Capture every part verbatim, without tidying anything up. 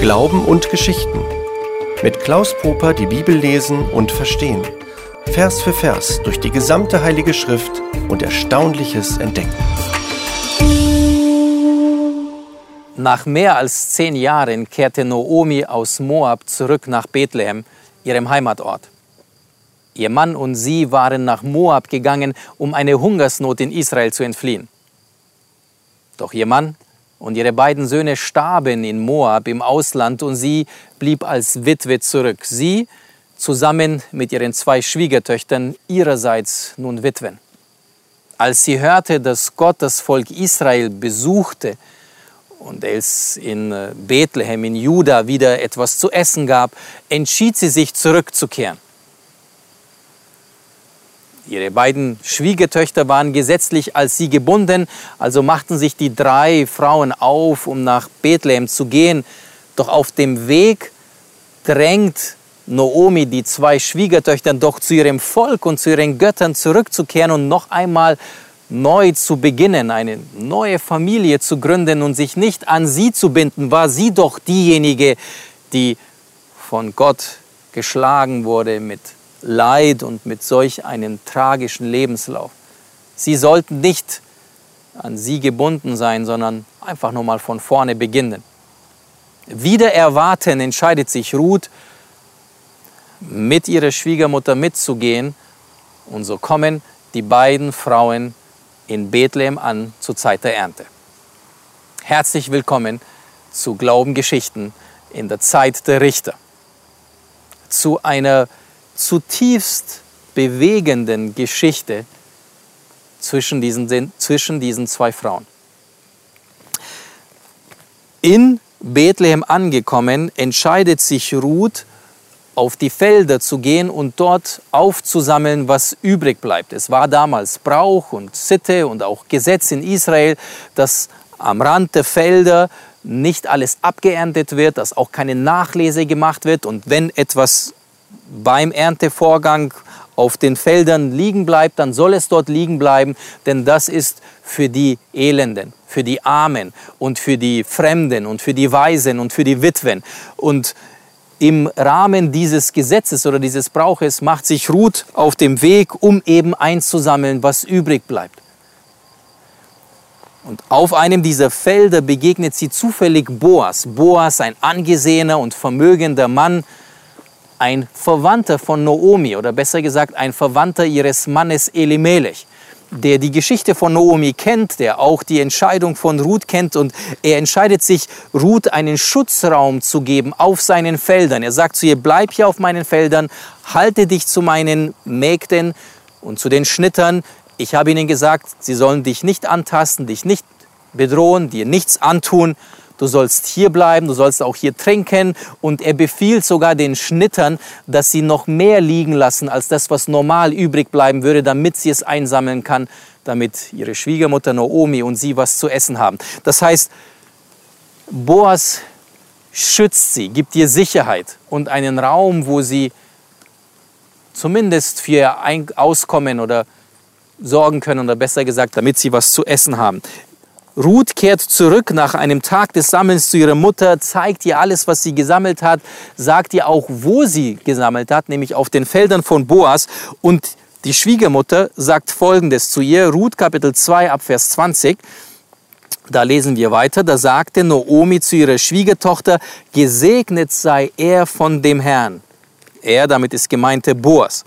Glauben und Geschichten. Mit Klaus Poper die Bibel lesen und verstehen. Vers für Vers durch die gesamte Heilige Schrift und Erstaunliches entdecken. Nach mehr als zehn Jahren kehrte Naomi aus Moab zurück nach Bethlehem, ihrem Heimatort. Ihr Mann und sie waren nach Moab gegangen, um eine Hungersnot in Israel zu entfliehen. Doch ihr Mann und ihre beiden Söhne starben in Moab im Ausland und sie blieb als Witwe zurück. Sie, zusammen mit ihren zwei Schwiegertöchtern, ihrerseits nun Witwen. Als sie hörte, dass Gott das Volk Israel besuchte und es in Bethlehem, in Juda, wieder etwas zu essen gab, entschied sie sich, zurückzukehren. Ihre beiden Schwiegertöchter waren gesetzlich als sie gebunden, also machten sich die drei Frauen auf, um nach Bethlehem zu gehen. Doch auf dem Weg drängt Naomi die zwei Schwiegertöchter doch zu ihrem Volk und zu ihren Göttern zurückzukehren und noch einmal neu zu beginnen, eine neue Familie zu gründen und sich nicht an sie zu binden. War sie doch diejenige, die von Gott geschlagen wurde mit Leid und mit solch einem tragischen Lebenslauf. Sie sollten nicht an sie gebunden sein, sondern einfach nur mal von vorne beginnen. Wider Erwarten entscheidet sich Ruth, mit ihrer Schwiegermutter mitzugehen, und so kommen die beiden Frauen in Bethlehem an zur Zeit der Ernte. Herzlich willkommen zu Glaubengeschichten in der Zeit der Richter. Zu einer zutiefst bewegenden Geschichte zwischen diesen, zwischen diesen zwei Frauen. In Bethlehem angekommen, entscheidet sich Ruth, auf die Felder zu gehen und dort aufzusammeln, was übrig bleibt. Es war damals Brauch und Sitte und auch Gesetz in Israel, dass am Rand der Felder nicht alles abgeerntet wird, dass auch keine Nachlese gemacht wird, und wenn etwas beim Erntevorgang auf den Feldern liegen bleibt, dann soll es dort liegen bleiben, denn das ist für die Elenden, für die Armen und für die Fremden und für die Waisen und für die Witwen. Und im Rahmen dieses Gesetzes oder dieses Brauches macht sich Ruth auf dem Weg, um eben einzusammeln, was übrig bleibt. Und auf einem dieser Felder begegnet sie zufällig Boas. Boas, ein angesehener und vermögender Mann, ein Verwandter von Naomi, oder besser gesagt ein Verwandter ihres Mannes Elimelech, der die Geschichte von Naomi kennt, der auch die Entscheidung von Ruth kennt, und er entscheidet sich, Ruth einen Schutzraum zu geben auf seinen Feldern. Er sagt zu ihr: Bleib hier auf meinen Feldern, halte dich zu meinen Mägden und zu den Schnittern. Ich habe ihnen gesagt, sie sollen dich nicht antasten, dich nicht bedrohen, dir nichts antun. Du sollst hier bleiben, du sollst auch hier trinken. Und er befiehlt sogar den Schnittern, dass sie noch mehr liegen lassen als das, was normal übrig bleiben würde, damit sie es einsammeln kann, damit ihre Schwiegermutter Naomi und sie was zu essen haben. Das heißt, Boas schützt sie, gibt ihr Sicherheit und einen Raum, wo sie zumindest für ihr Auskommen oder sorgen können, oder besser gesagt, damit sie was zu essen haben. Ruth kehrt zurück nach einem Tag des Sammelns zu ihrer Mutter, zeigt ihr alles, was sie gesammelt hat, sagt ihr auch, wo sie gesammelt hat, nämlich auf den Feldern von Boas. Und die Schwiegermutter sagt Folgendes zu ihr, Ruth Kapitel zwei, ab Vers zwanzig. Da lesen wir weiter, da sagte Naomi zu ihrer Schwiegertochter: Gesegnet sei er von dem Herrn. Er, damit ist gemeint der Boas,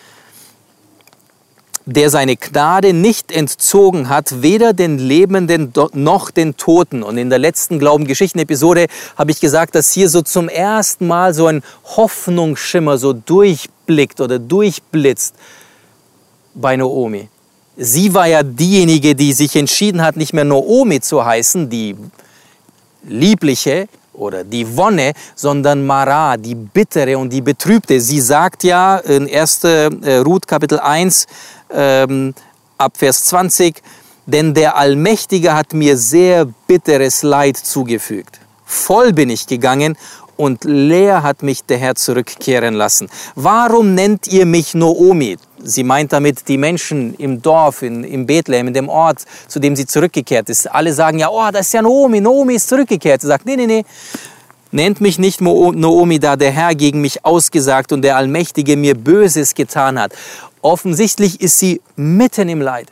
der seine Gnade nicht entzogen hat, weder den Lebenden noch den Toten. Und in der letzten Glauben-Geschichten-Episode habe ich gesagt, dass hier so zum ersten Mal so ein Hoffnungsschimmer so durchblickt oder durchblitzt bei Naomi. Sie war ja diejenige, die sich entschieden hat, nicht mehr Naomi zu heißen, die Liebliche oder die Wonne, sondern Mara, die Bittere und die Betrübte. Sie sagt ja in erster Ruth Kapitel eins, ähm, ab Vers zwanzig, denn der Allmächtige hat mir sehr bitteres Leid zugefügt. Voll bin ich gegangen und leer hat mich der Herr zurückkehren lassen. Warum nennt ihr mich Naomi? Sie meint damit die Menschen im Dorf, in, in Bethlehem, in dem Ort, zu dem sie zurückgekehrt ist. Alle sagen ja, oh, das ist ja Naomi, Naomi ist zurückgekehrt. Sie sagt, nee, nee, nee, Nennt mich nicht Noomi, da der Herr gegen mich ausgesagt und der Allmächtige mir Böses getan hat. Offensichtlich ist sie mitten im Leid.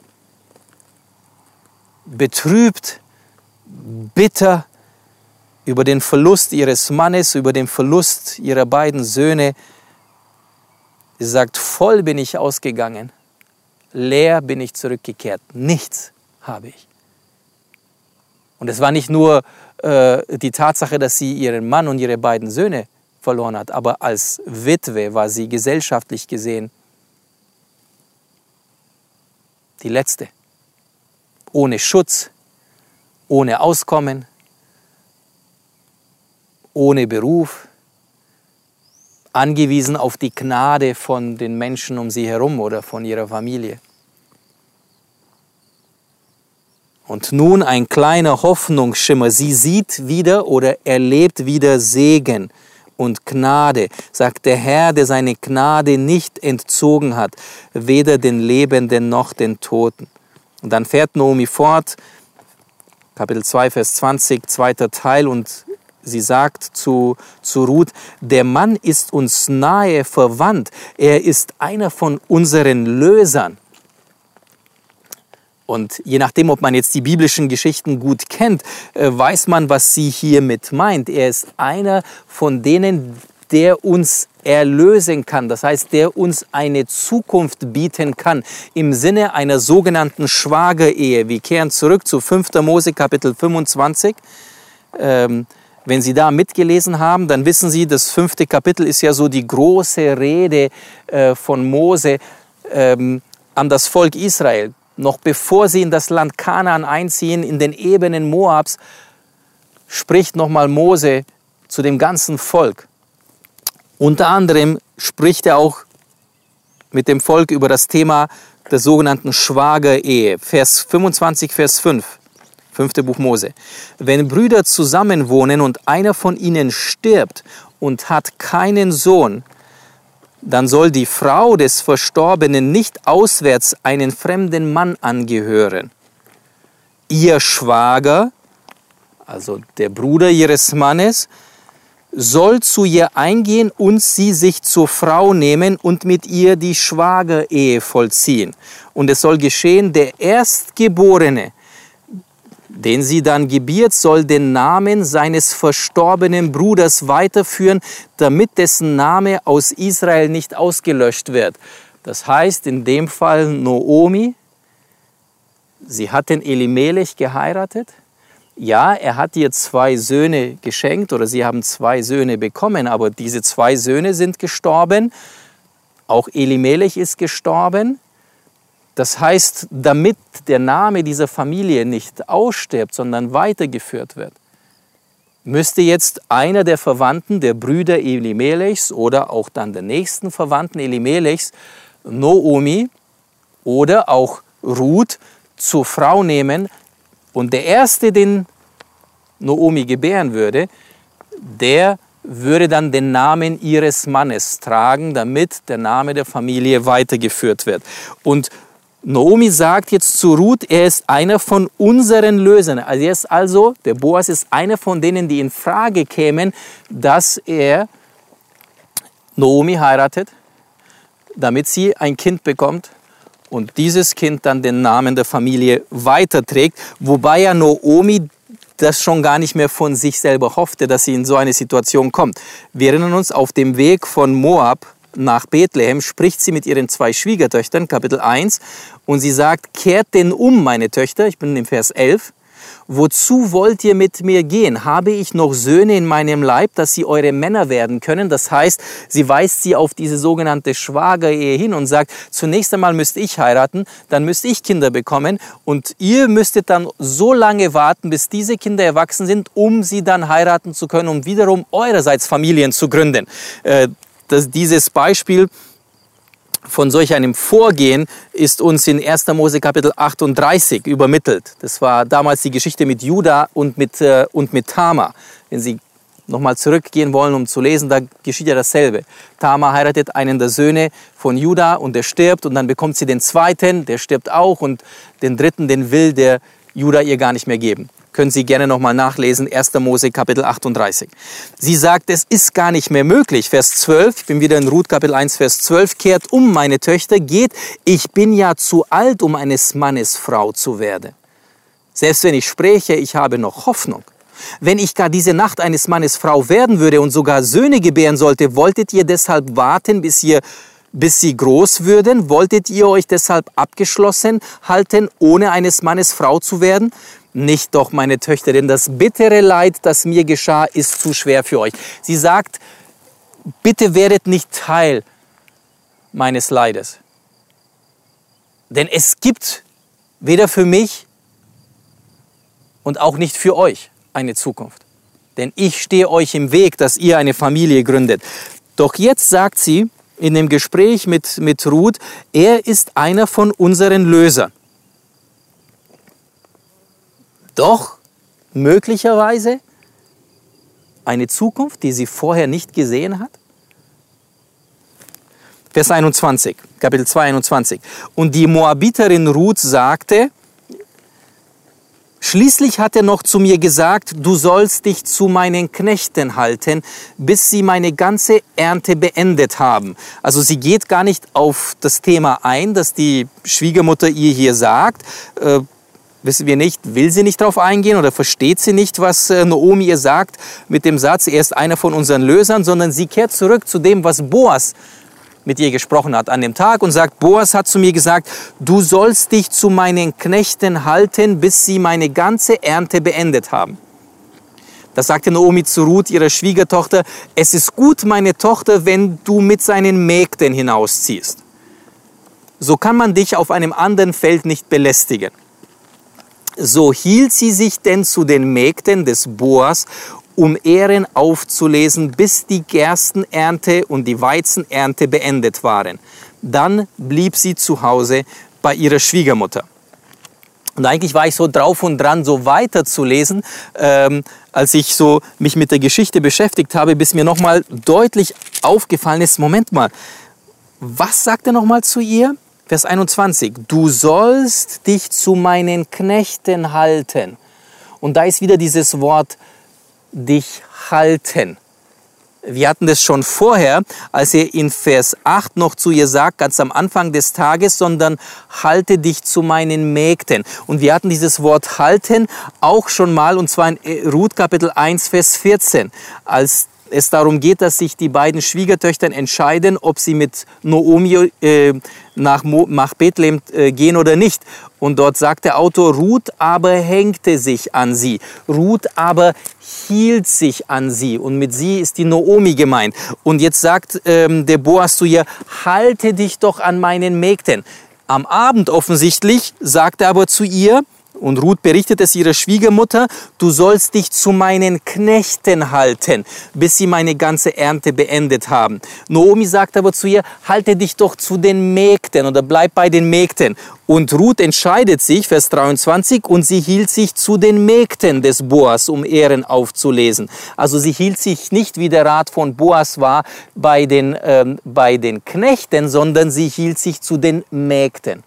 Betrübt, bitter über den Verlust ihres Mannes, über den Verlust ihrer beiden Söhne. Sie sagt, voll bin ich ausgegangen, leer bin ich zurückgekehrt, nichts habe ich. Und es war nicht nur äh, die Tatsache, dass sie ihren Mann und ihre beiden Söhne verloren hat, aber als Witwe war sie gesellschaftlich gesehen die Letzte. Ohne Schutz, ohne Auskommen, ohne Beruf, angewiesen auf die Gnade von den Menschen um sie herum oder von ihrer Familie. Und nun ein kleiner Hoffnungsschimmer. Sie sieht wieder oder erlebt wieder Segen und Gnade, sagt der Herr, der seine Gnade nicht entzogen hat, weder den Lebenden noch den Toten. Und dann fährt Noomi fort, Kapitel zwei, Vers zwanzig, zweiter Teil, und sie sagt zu, zu Ruth, der Mann ist uns nahe verwandt, er ist einer von unseren Lösern. Und je nachdem, ob man jetzt die biblischen Geschichten gut kennt, weiß man, was sie hiermit meint. Er ist einer von denen, der uns erlösen kann. Das heißt, der uns eine Zukunft bieten kann im Sinne einer sogenannten Schwagerehe. Wir kehren zurück zu fünfter Mose Kapitel fünfundzwanzig. Ähm, wenn Sie da mitgelesen haben, dann wissen Sie, das fünfte Kapitel ist ja so die große Rede äh, von Mose ähm, an das Volk Israel. Noch bevor sie in das Land Kanaan einziehen, in den Ebenen Moabs, spricht nochmal Mose zu dem ganzen Volk. Unter anderem spricht er auch mit dem Volk über das Thema der sogenannten Schwagerehe. Vers fünfundzwanzig, Vers fünf, fünfte Buch Mose. Wenn Brüder zusammenwohnen und einer von ihnen stirbt und hat keinen Sohn, dann soll die Frau des Verstorbenen nicht auswärts einen fremden Mann angehören. Ihr Schwager, also der Bruder ihres Mannes, soll zu ihr eingehen und sie sich zur Frau nehmen und mit ihr die Schwagerehe vollziehen. Und es soll geschehen, der Erstgeborene, den sie dann gebiert, soll den Namen seines verstorbenen Bruders weiterführen, damit dessen Name aus Israel nicht ausgelöscht wird. Das heißt in dem Fall Noomi, sie hat den Elimelech geheiratet. Ja, er hat ihr zwei Söhne geschenkt oder sie haben zwei Söhne bekommen, aber diese zwei Söhne sind gestorben. Auch Elimelech ist gestorben. Das heißt, damit der Name dieser Familie nicht ausstirbt, sondern weitergeführt wird, müsste jetzt einer der Verwandten, der Brüder Elimelechs oder auch dann der nächsten Verwandten Elimelechs, Noomi oder auch Ruth zur Frau nehmen. Und der Erste, den Noomi gebären würde, der würde dann den Namen ihres Mannes tragen, damit der Name der Familie weitergeführt wird. Und Noomi sagt jetzt zu Ruth, er ist einer von unseren Lösern. Also er ist also, der Boas ist einer von denen, die in Frage kämen, dass er Noomi heiratet, damit sie ein Kind bekommt und dieses Kind dann den Namen der Familie weiterträgt. Wobei ja Noomi das schon gar nicht mehr von sich selber hoffte, dass sie in so eine Situation kommt. Wir erinnern uns, auf dem Weg von Moab nach Bethlehem spricht sie mit ihren zwei Schwiegertöchtern, Kapitel eins, und sie sagt, kehrt denn um, meine Töchter, ich bin im Vers elf, wozu wollt ihr mit mir gehen? Habe ich noch Söhne in meinem Leib, dass sie eure Männer werden können? Das heißt, sie weist sie auf diese sogenannte Schwagerehe hin und sagt, zunächst einmal müsste ich heiraten, dann müsste ich Kinder bekommen und ihr müsstet dann so lange warten, bis diese Kinder erwachsen sind, um sie dann heiraten zu können, um wiederum eurerseits Familien zu gründen. Äh, Das, dieses Beispiel von solch einem Vorgehen ist uns in erster Mose Kapitel achtunddreißig übermittelt. Das war damals die Geschichte mit Juda und mit, äh, und mit Tamar. Wenn Sie nochmal zurückgehen wollen, um zu lesen, da geschieht ja dasselbe. Tamar heiratet einen der Söhne von Juda und der stirbt und dann bekommt sie den zweiten, der stirbt auch und den dritten, den will der Juda ihr gar nicht mehr geben. Können Sie gerne nochmal nachlesen, erster Mose Kapitel achtunddreißig. Sie sagt, es ist gar nicht mehr möglich. Vers zwölf, ich bin wieder in Ruth Kapitel eins, Vers zwölf, kehrt um, meine Töchter, geht, ich bin ja zu alt, um eines Mannes Frau zu werden. Selbst wenn ich spreche, ich habe noch Hoffnung. Wenn ich gar diese Nacht eines Mannes Frau werden würde und sogar Söhne gebären sollte, wolltet ihr deshalb warten, bis ihr bis sie groß würden? Wolltet ihr euch deshalb abgeschlossen halten, ohne eines Mannes Frau zu werden? Nicht doch, meine Töchter, denn das bittere Leid, das mir geschah, ist zu schwer für euch. Sie sagt, bitte werdet nicht Teil meines Leides. Denn es gibt weder für mich und auch nicht für euch eine Zukunft. Denn ich stehe euch im Weg, dass ihr eine Familie gründet. Doch jetzt sagt sie in dem Gespräch mit, mit Ruth, er ist einer von unseren Lösern. Doch möglicherweise eine Zukunft, die sie vorher nicht gesehen hat. Vers einundzwanzig, Kapitel zwei, einundzwanzig. Und die Moabiterin Ruth sagte, schließlich hat er noch zu mir gesagt, du sollst dich zu meinen Knechten halten, bis sie meine ganze Ernte beendet haben. Also sie geht gar nicht auf das Thema ein, das die Schwiegermutter ihr hier sagt. Äh, wissen wir nicht, will sie nicht darauf eingehen oder versteht sie nicht, was äh, Naomi ihr sagt mit dem Satz, er ist einer von unseren Lösern, sondern sie kehrt zurück zu dem, was Boas mit ihr gesprochen hat an dem Tag und sagt, Boas hat zu mir gesagt, du sollst dich zu meinen Knechten halten, bis sie meine ganze Ernte beendet haben. Da sagte Naomi zu Ruth, ihrer Schwiegertochter, es ist gut, meine Tochter, wenn du mit seinen Mägden hinausziehst. So kann man dich auf einem anderen Feld nicht belästigen. So hielt sie sich denn zu den Mägden des Boas, um Ähren aufzulesen, bis die Gerstenernte und die Weizenernte beendet waren. Dann blieb sie zu Hause bei ihrer Schwiegermutter. Und eigentlich war ich so drauf und dran, so weiterzulesen, ähm, als ich so mich mit der Geschichte beschäftigt habe, bis mir nochmal deutlich aufgefallen ist, Moment mal, was sagt er nochmal zu ihr? Vers einundzwanzig, du sollst dich zu meinen Knechten halten. Und da ist wieder dieses Wort, dich halten. Wir hatten das schon vorher, als er in Vers acht noch zu ihr sagt, ganz am Anfang des Tages, sondern halte dich zu meinen Mägden. Und wir hatten dieses Wort halten auch schon mal, und zwar in Ruth Kapitel eins, Vers vierzehn, als es darum geht, dass sich die beiden Schwiegertöchter entscheiden, ob sie mit Naomi äh, nach, Mo, nach Bethlehem äh, gehen oder nicht. Und dort sagt der Autor, Ruth aber hängte sich an sie. Ruth aber hielt sich an sie. Und mit sie ist die Naomi gemeint. Und jetzt sagt ähm, der Boas zu ihr, halte dich doch an meinen Mägden. Am Abend offensichtlich sagt er aber zu ihr, und Ruth berichtet es ihrer Schwiegermutter, du sollst dich zu meinen Knechten halten, bis sie meine ganze Ernte beendet haben. Naomi sagt aber zu ihr, halte dich doch zu den Mägden oder bleib bei den Mägden. Und Ruth entscheidet sich, Vers dreiundzwanzig, und sie hielt sich zu den Mägden des Boas, um Ähren aufzulesen. Also sie hielt sich nicht, wie der Rat von Boas war, bei den, ähm, bei den Knechten, sondern sie hielt sich zu den Mägden.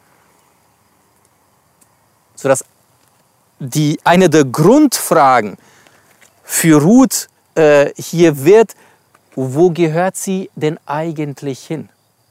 Sodass die, eine der Grundfragen für Ruth äh, hier wird, wo gehört sie denn eigentlich hin?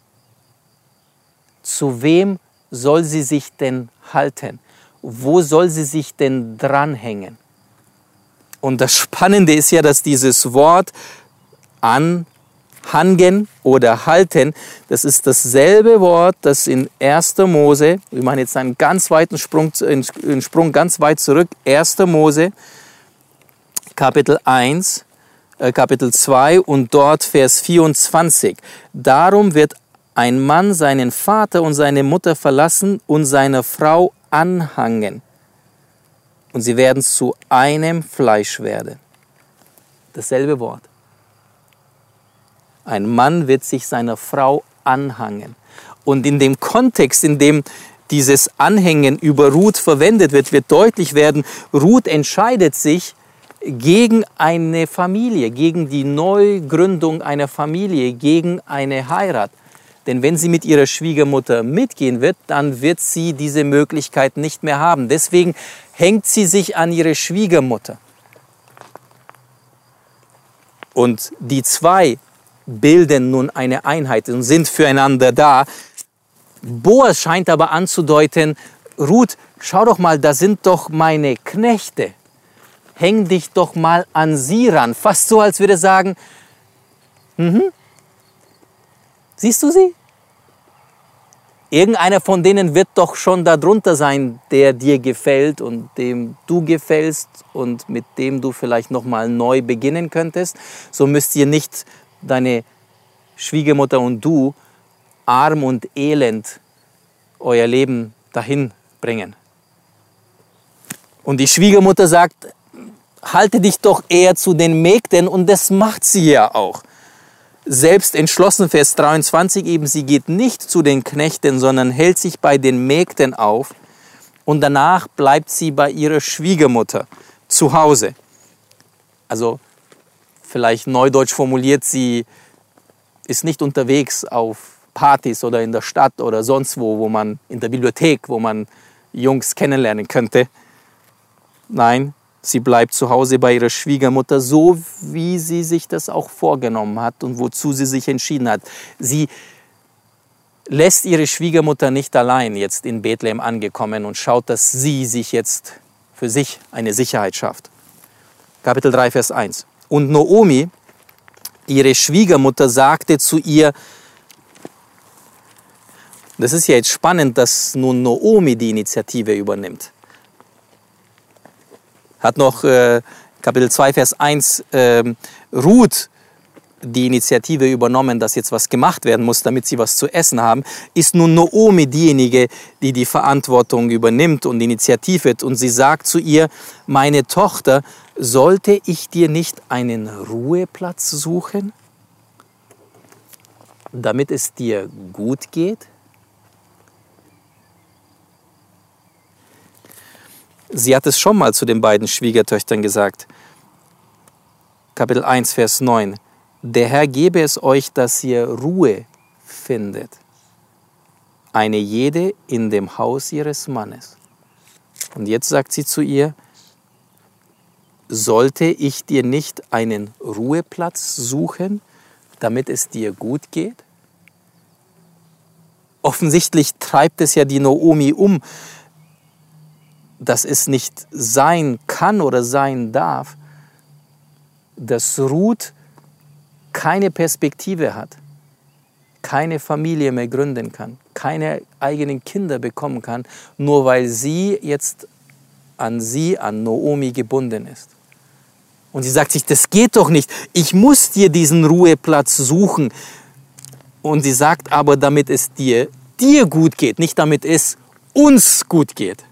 Zu wem soll sie sich denn halten? Wo soll sie sich denn dranhängen? Und das Spannende ist ja, dass dieses Wort anhangen oder halten, das ist dasselbe Wort, das in erster Mose, wir machen jetzt einen ganz weiten Sprung, einen Sprung ganz weit zurück, erster Mose, Kapitel eins, äh, Kapitel zwei und dort Vers vierundzwanzig. Darum wird ein Mann seinen Vater und seine Mutter verlassen und seiner Frau anhangen. Und sie werden zu einem Fleisch werden. Dasselbe Wort. Ein Mann wird sich seiner Frau anhangen. Und in dem Kontext, in dem dieses Anhängen über Ruth verwendet wird, wird deutlich werden, Ruth entscheidet sich gegen eine Familie, gegen die Neugründung einer Familie, gegen eine Heirat. Denn wenn sie mit ihrer Schwiegermutter mitgehen wird, dann wird sie diese Möglichkeit nicht mehr haben. Deswegen hängt sie sich an ihre Schwiegermutter. Und die zwei bilden nun eine Einheit und sind füreinander da. Boas scheint aber anzudeuten, Ruth, schau doch mal, da sind doch meine Knechte. Häng dich doch mal an sie ran. Fast so, als würde er sagen, mhm. Siehst du sie? Irgendeiner von denen wird doch schon darunter sein, der dir gefällt und dem du gefällst und mit dem du vielleicht noch mal neu beginnen könntest. So müsst ihr nicht deine Schwiegermutter und du arm und elend euer Leben dahin bringen. Und die Schwiegermutter sagt, halte dich doch eher zu den Mägden, und das macht sie ja auch. Selbst entschlossen, Vers dreiundzwanzig eben, sie geht nicht zu den Knechten, sondern hält sich bei den Mägden auf, und danach bleibt sie bei ihrer Schwiegermutter zu Hause. Also vielleicht neudeutsch formuliert, sie ist nicht unterwegs auf Partys oder in der Stadt oder sonst wo, wo man in der Bibliothek, wo man Jungs kennenlernen könnte. Nein, sie bleibt zu Hause bei ihrer Schwiegermutter, so wie sie sich das auch vorgenommen hat und wozu sie sich entschieden hat. Sie lässt ihre Schwiegermutter nicht allein jetzt in Bethlehem angekommen und schaut, dass sie sich jetzt für sich eine Sicherheit schafft. Kapitel drei, Vers eins. Und Naomi, ihre Schwiegermutter, sagte zu ihr, das ist ja jetzt spannend, dass nun Naomi die Initiative übernimmt. Hat noch äh, Kapitel zwei, Vers eins äh, Ruth die Initiative übernommen, dass jetzt was gemacht werden muss, damit sie was zu essen haben, ist nun Naomi diejenige, die die Verantwortung übernimmt und Initiative hat. Und sie sagt zu ihr, meine Tochter, sollte ich dir nicht einen Ruheplatz suchen, damit es dir gut geht? Sie hat es schon mal zu den beiden Schwiegertöchtern gesagt. Kapitel eins, Vers neun. Der Herr gebe es euch, dass ihr Ruhe findet, eine jede in dem Haus ihres Mannes. Und jetzt sagt sie zu ihr, sollte ich dir nicht einen Ruheplatz suchen, damit es dir gut geht? Offensichtlich treibt es ja die Naomi um, dass es nicht sein kann oder sein darf, dass Ruth keine Perspektive hat, keine Familie mehr gründen kann, keine eigenen Kinder bekommen kann, nur weil sie jetzt an sie, an Naomi gebunden ist. Und sie sagt sich, das geht doch nicht, ich muss dir diesen Ruheplatz suchen. Und sie sagt aber, damit es dir, dir gut geht, nicht damit es uns gut geht.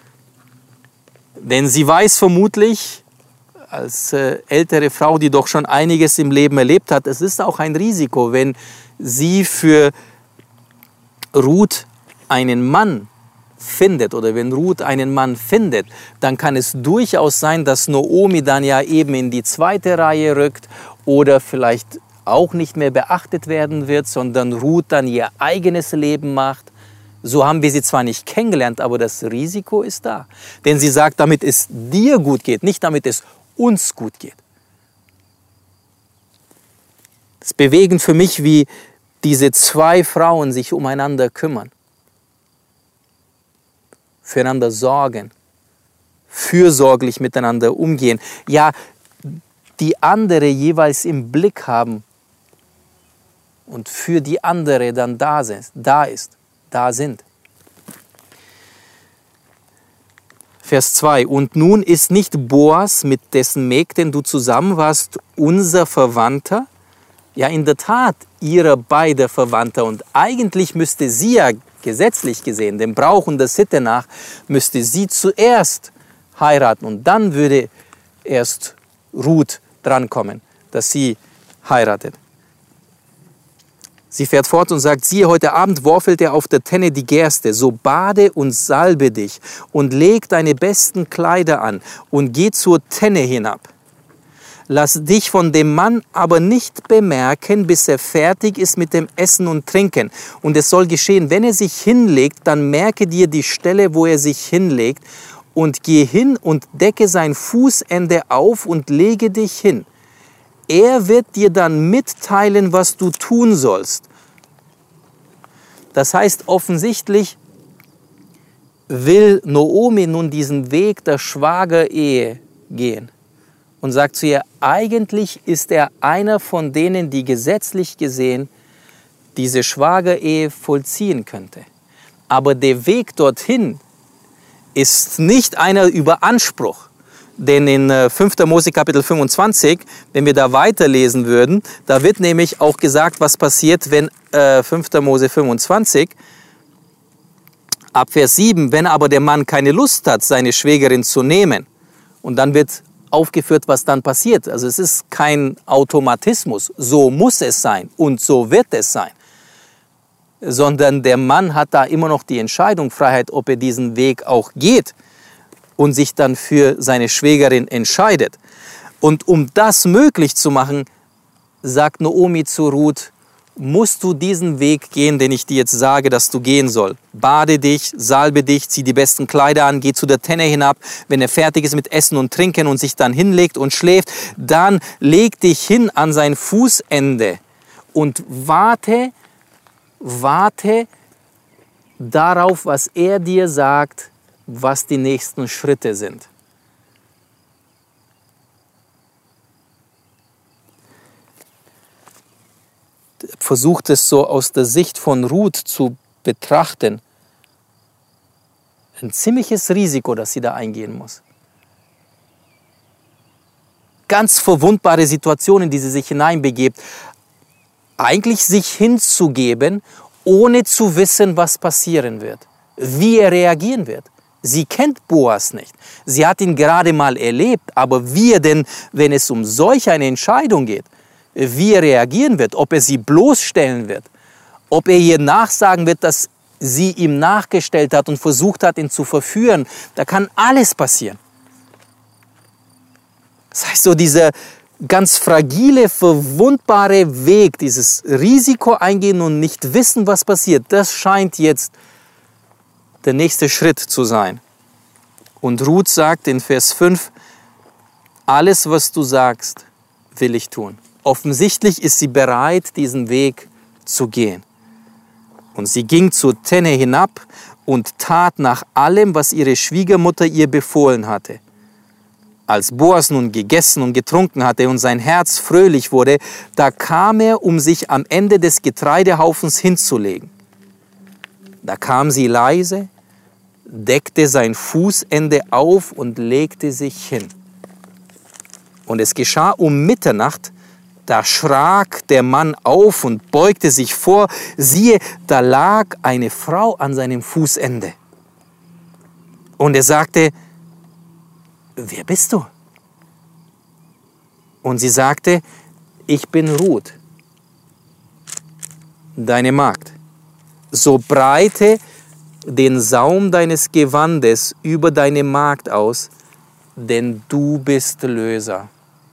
Denn sie weiß vermutlich, als äh, ältere Frau, die doch schon einiges im Leben erlebt hat, es ist auch ein Risiko, wenn sie für Ruth einen Mann findet oder wenn Ruth einen Mann findet, dann kann es durchaus sein, dass Naomi dann ja eben in die zweite Reihe rückt oder vielleicht auch nicht mehr beachtet werden wird, sondern Ruth dann ihr eigenes Leben macht. So haben wir sie zwar nicht kennengelernt, aber das Risiko ist da. Denn sie sagt, damit es dir gut geht, nicht damit es uns gut geht. Es ist bewegend für mich, wie diese zwei Frauen sich umeinander kümmern, füreinander sorgen, fürsorglich miteinander umgehen, ja, die andere jeweils im Blick haben und für die andere dann da sind, da ist, da sind. Vers zwei. Und nun ist nicht Boas, mit dessen Mägden du zusammen warst, unser Verwandter? Ja, in der Tat, ihrer beider Verwandter. Und eigentlich müsste sie ja gesetzlich gesehen, dem Brauch und der Sitte nach, müsste sie zuerst heiraten. Und dann würde erst Ruth drankommen, dass sie heiratet. Sie fährt fort und sagt, siehe, heute Abend worfelt er auf der Tenne die Gerste, so bade und salbe dich und leg deine besten Kleider an und geh zur Tenne hinab. lass dich von dem Mann aber nicht bemerken, bis er fertig ist mit dem Essen und Trinken. Und es soll geschehen, wenn er sich hinlegt, dann merke dir die Stelle, wo er sich hinlegt, und geh hin und decke sein Fußende auf und lege dich hin. Er wird dir dann mitteilen, was du tun sollst. Das heißt, offensichtlich will Naomi nun diesen Weg der Schwagerehe gehen und sagt zu ihr, eigentlich ist er einer von denen, die gesetzlich gesehen diese Schwagerehe vollziehen könnte. Aber der Weg dorthin ist nicht einer über Anspruch. Denn in fünfter Mose Kapitel fünfundzwanzig, wenn wir da weiterlesen würden, da wird nämlich auch gesagt, was passiert, wenn äh, fünfter Mose fünfundzwanzig, ab Vers sieben, wenn aber der Mann keine Lust hat, seine Schwägerin zu nehmen. Und dann wird aufgeführt, was dann passiert. Also es ist kein Automatismus, so muss es sein und so wird es sein. Sondern der Mann hat da immer noch die Entscheidungsfreiheit, ob er diesen Weg auch geht und sich dann für seine Schwägerin entscheidet. Und um das möglich zu machen, sagt Naomi zu Ruth, musst du diesen Weg gehen, den ich dir jetzt sage, dass du gehen soll. Bade dich, salbe dich, zieh die besten Kleider an, geh zu der Tenne hinab. Wenn er fertig ist mit Essen und Trinken und sich dann hinlegt und schläft, dann leg dich hin an sein Fußende und warte, warte darauf, was er dir sagt, was die nächsten Schritte sind. Versucht es so aus der Sicht von Ruth zu betrachten. Ein ziemliches Risiko, das sie da eingehen muss. Ganz verwundbare Situationen, in die sie sich hineinbegibt. Eigentlich sich hinzugeben, ohne zu wissen, was passieren wird. Wie er reagieren wird. Sie kennt Boas nicht. Sie hat ihn gerade mal erlebt. Aber wie er denn, wenn es um solch eine Entscheidung geht, wie er reagieren wird, ob er sie bloßstellen wird, ob er ihr nachsagen wird, dass sie ihm nachgestellt hat und versucht hat, ihn zu verführen, da kann alles passieren. Das heißt, so dieser ganz fragile, verwundbare Weg, dieses Risiko eingehen und nicht wissen, was passiert, das scheint jetzt der nächste Schritt zu sein. Und Ruth sagt in Vers fünf, alles, was du sagst, will ich tun. Offensichtlich ist sie bereit, diesen Weg zu gehen. Und sie ging zur Tenne hinab und tat nach allem, was ihre Schwiegermutter ihr befohlen hatte. Als Boas nun gegessen und getrunken hatte und sein Herz fröhlich wurde, da kam er, um sich am Ende des Getreidehaufens hinzulegen. Da kam sie leise, deckte sein Fußende auf und legte sich hin. Und es geschah um Mitternacht, da schrak der Mann auf und beugte sich vor. Siehe, da lag eine Frau an seinem Fußende. Und er sagte, wer bist du? Und sie sagte, ich bin Ruth, deine Magd. So breite den Saum deines Gewandes über deine Magd aus, denn du bist Löser.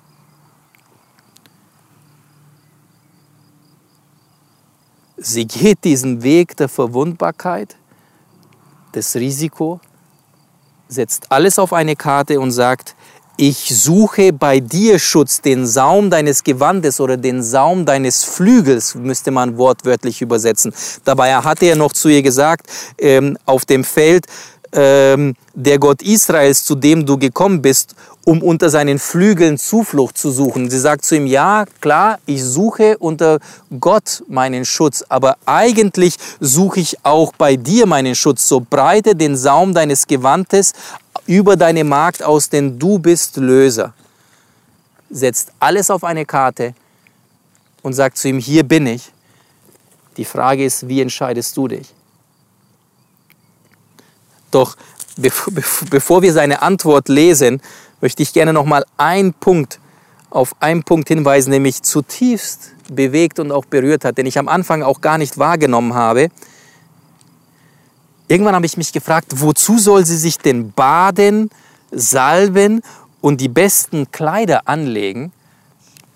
Sie geht diesen Weg der Verwundbarkeit, des Risikos, setzt alles auf eine Karte und sagt, ich suche bei dir Schutz, den Saum deines Gewandes oder den Saum deines Flügels, müsste man wortwörtlich übersetzen. Dabei hatte er noch zu ihr gesagt, ähm, auf dem Feld, ähm, der Gott Israels, zu dem du gekommen bist, um unter seinen Flügeln Zuflucht zu suchen. Sie sagt zu ihm, ja, klar, ich suche unter Gott meinen Schutz, aber eigentlich suche ich auch bei dir meinen Schutz. So breite den Saum deines Gewandes über deine Magd aus, denn du bist Löser. Setzt alles auf eine Karte und sagt zu ihm, hier bin ich. Die Frage ist, wie entscheidest du dich? Doch bevor wir seine Antwort lesen, möchte ich gerne noch mal einen Punkt, auf einen Punkt hinweisen, der mich zutiefst bewegt und auch berührt hat, den ich am Anfang auch gar nicht wahrgenommen habe. Irgendwann habe ich mich gefragt, wozu soll sie sich denn baden, salben und die besten Kleider anlegen,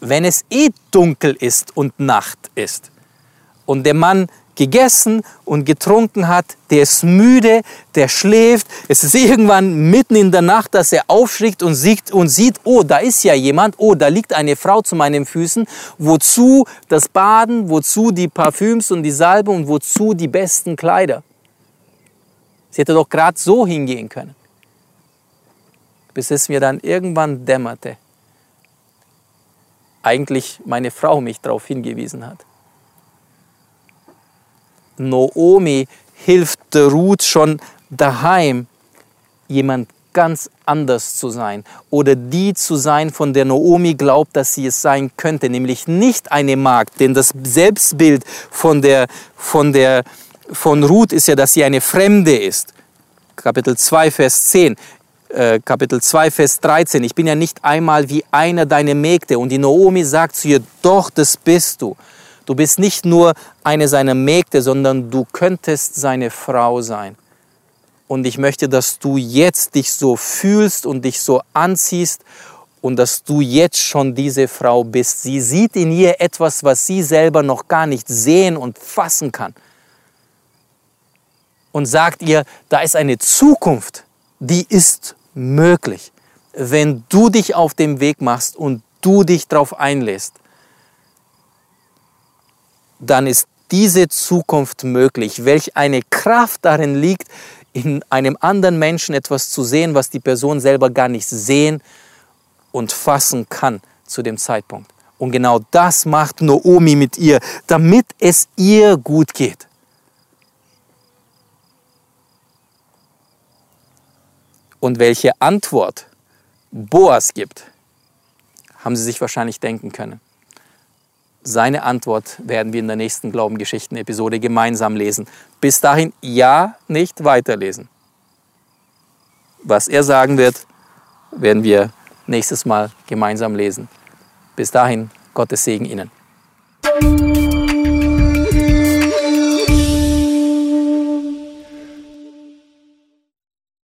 wenn es eh dunkel ist und Nacht ist und der Mann gegessen und getrunken hat, der ist müde, der schläft, es ist irgendwann mitten in der Nacht, dass er aufschrickt und sieht, und sieht, oh, da ist ja jemand, oh, da liegt eine Frau zu meinen Füßen, wozu das Baden, wozu die Parfüms und die Salbe und wozu die besten Kleider? Sie hätte doch gerade so hingehen können, bis es mir dann irgendwann dämmerte, eigentlich meine Frau mich darauf hingewiesen hat. Naomi hilft der Ruth schon daheim, jemand ganz anders zu sein oder die zu sein, von der Naomi glaubt, dass sie es sein könnte, nämlich nicht eine Magd, denn das Selbstbild von, der, von, der, von Ruth ist ja, dass sie eine Fremde ist. Kapitel zwei, Vers zehn. Äh, Kapitel zwei, Vers dreizehn. Ich bin ja nicht einmal wie einer deiner Mägde. Und die Naomi sagt zu ihr, doch, das bist du. Du bist nicht nur eine seiner Mägde, sondern du könntest seine Frau sein. Und ich möchte, dass du jetzt dich so fühlst und dich so anziehst und dass du jetzt schon diese Frau bist. Sie sieht in ihr etwas, was sie selber noch gar nicht sehen und fassen kann. Und sagt ihr, da ist eine Zukunft, die ist möglich, wenn du dich auf den Weg machst und du dich darauf einlässt. Dann ist diese Zukunft möglich. Welch eine Kraft darin liegt, in einem anderen Menschen etwas zu sehen, was die Person selber gar nicht sehen und fassen kann zu dem Zeitpunkt. Und genau das macht Naomi mit ihr, damit es ihr gut geht. Und welche Antwort Boas gibt, haben Sie sich wahrscheinlich denken können. Seine Antwort werden wir in der nächsten Glaubengeschichten-Episode gemeinsam lesen. Bis dahin ja nicht weiterlesen. Was er sagen wird, werden wir nächstes Mal gemeinsam lesen. Bis dahin, Gottes Segen Ihnen.